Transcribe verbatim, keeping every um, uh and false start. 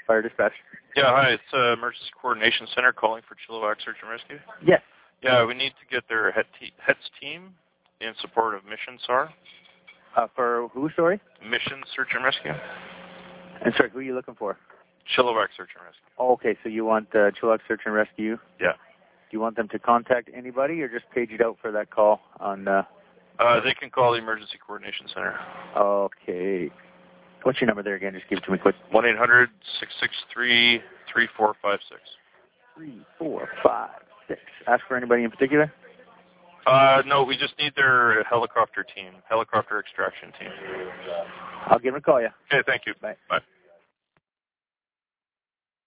Fire Dispatch. Yeah, hi. It's uh, Emergency Coordination Center calling for Chilliwack Search and Rescue. Yes. Yeah, we need to get their HET te- HETS team in support of Mission S A R. Uh, for who, sorry? Mission Search and Rescue. And sorry, who are you looking for? Chilliwack Search and Rescue. Oh, okay, so you want uh, Chilliwack Search and Rescue? Yeah. Do you want them to contact anybody or just page it out for that call on... Uh... Uh, they can call the Emergency Coordination Center. Okay. What's your number there again? Just give it to me quick. one eight hundred, six six three, three four five six. three four five six. Ask for anybody in particular? Uh, no, we just need their helicopter team, helicopter extraction team. I'll give them a call, yeah. Okay, thank you. Bye. Bye.